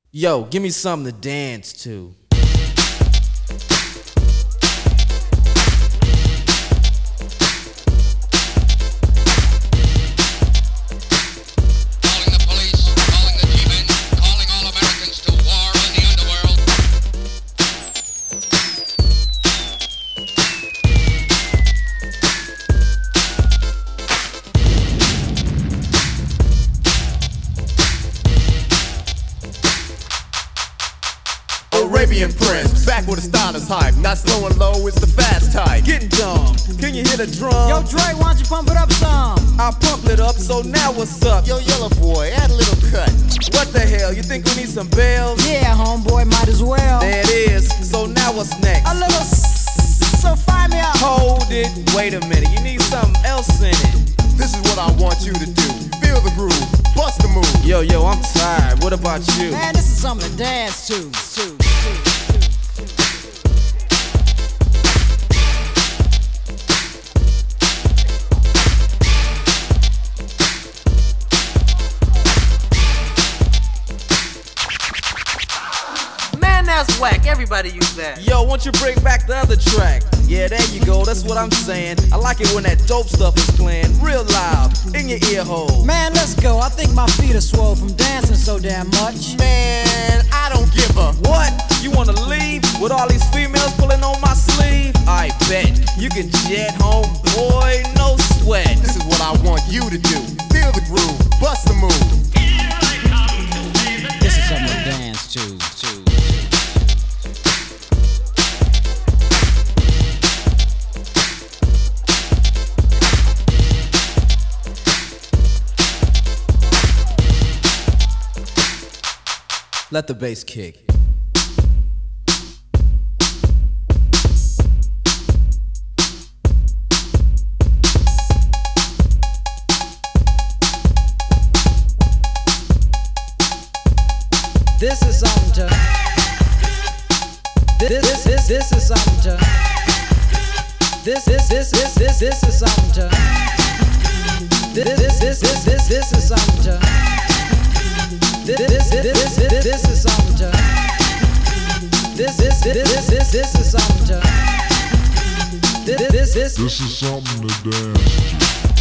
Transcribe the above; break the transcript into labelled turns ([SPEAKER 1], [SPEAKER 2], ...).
[SPEAKER 1] Yo, give me something to dance to.
[SPEAKER 2] Arabian Prince, back with a stylist hype. Not slow and low, it's the fast type.
[SPEAKER 1] Getting dumb, can you hit a drum?
[SPEAKER 3] Yo, Dre, why don't you pump it up some?
[SPEAKER 1] I pumped it up, so now what's up?
[SPEAKER 2] Yo, yellow boy, add a little cut.
[SPEAKER 1] What the hell, you think we need some bells?
[SPEAKER 3] Yeah, homeboy, might as well.
[SPEAKER 1] There it is, so now what's next?
[SPEAKER 3] A little so fire me up.
[SPEAKER 1] Hold it, wait a minute, you need something else in it.
[SPEAKER 2] This is what I want you to do. Feel the groove, bust the move.
[SPEAKER 1] Yo, I'm tired, what about you?
[SPEAKER 3] Man, this is something to dance to.
[SPEAKER 4] That's whack, everybody use that.
[SPEAKER 1] Yo, won't you bring back the other track? Yeah, there you go, that's what I'm saying. I like it when that dope stuff is playing real loud, in your ear hole.
[SPEAKER 3] Man, let's go, I think my feet are swole from dancing so damn much.
[SPEAKER 2] Man, I don't give a
[SPEAKER 1] what? You wanna leave with all these females pulling on my sleeve? I bet you can jet home, boy, no sweat.
[SPEAKER 2] This is what I want you to do. Feel the groove, bust the move.
[SPEAKER 3] This is something to dance to.
[SPEAKER 1] Let the bass kick.
[SPEAKER 3] This is something to. This is something to. This is something to. This is something to. This is something to. This is something to. This is something to dance to.